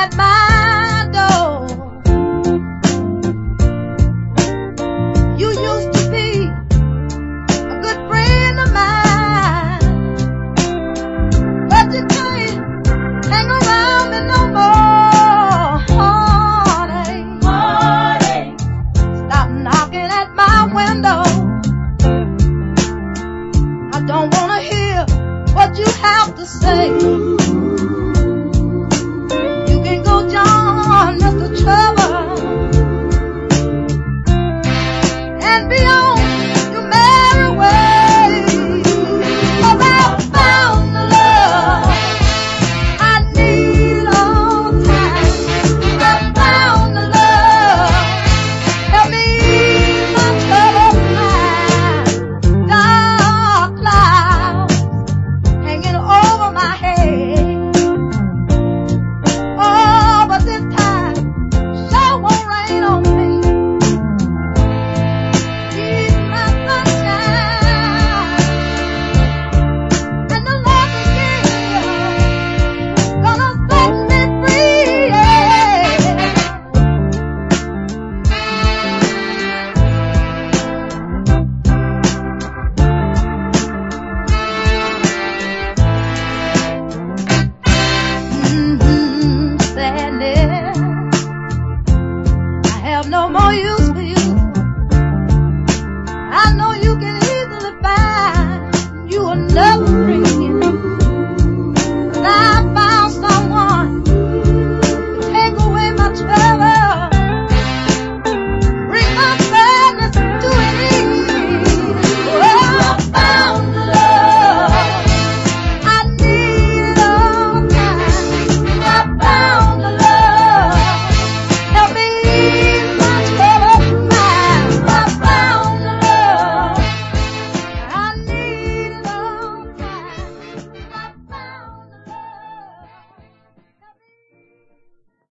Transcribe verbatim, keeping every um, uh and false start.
at my door. You used to be a good friend of mine, but you can't hang around me no more. Heartache, heartache, stop knocking at my window. I don't wanna hear what you have to say.